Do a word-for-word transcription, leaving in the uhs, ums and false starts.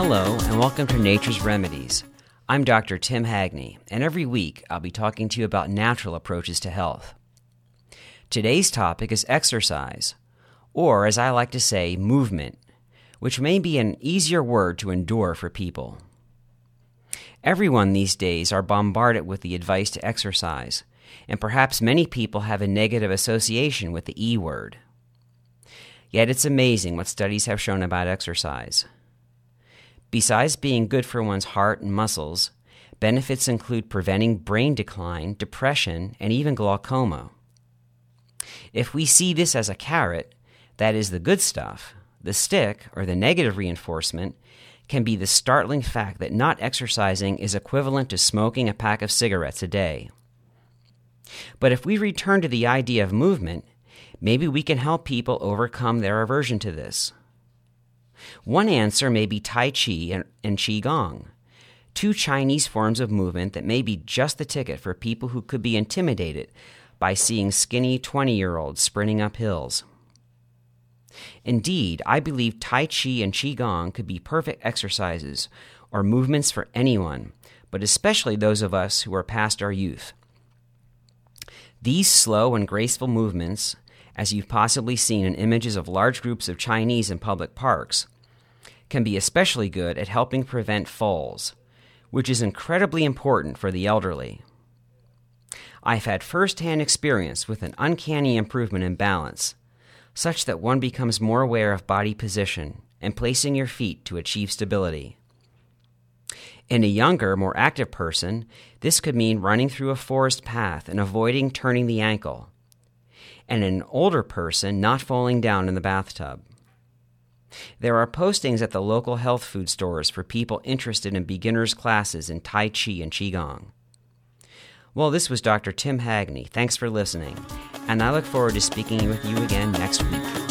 Hello, and welcome to Nature's Remedies. I'm Doctor Tim Hagney, and every week I'll be talking to you about natural approaches to health. Today's topic is exercise, or as I like to say, movement, which may be an easier word to endure for people. Everyone these days are bombarded with the advice to exercise, and perhaps many people have a negative association with the E word. Yet it's amazing what studies have shown about exercise. Besides being good for one's heart and muscles, benefits include preventing brain decline, depression, and even glaucoma. If we see this as a carrot, that is the good stuff, the stick, or the negative reinforcement, can be the startling fact that not exercising is equivalent to smoking a pack of cigarettes a day. But if we return to the idea of movement, maybe we can help people overcome their aversion to this. One answer may be Tai Chi and, and Qigong, two Chinese forms of movement that may be just the ticket for people who could be intimidated by seeing skinny twenty-year-olds sprinting up hills. Indeed, I believe Tai Chi and Qigong could be perfect exercises or movements for anyone, but especially those of us who are past our youth. These slow and graceful movements, as you've possibly seen in images of large groups of Chinese in public parks, can be especially good at helping prevent falls, which is incredibly important for the elderly. I've had first-hand experience with an uncanny improvement in balance, such that one becomes more aware of body position and placing your feet to achieve stability. In a younger, more active person, this could mean running through a forest path and avoiding turning the ankle, and an older person not falling down in the bathtub. There are postings at the local health food stores for people interested in beginners' classes in Tai Chi and Qigong. Well, this was Doctor Tim Hagney. Thanks for listening, and I look forward to speaking with you again next week.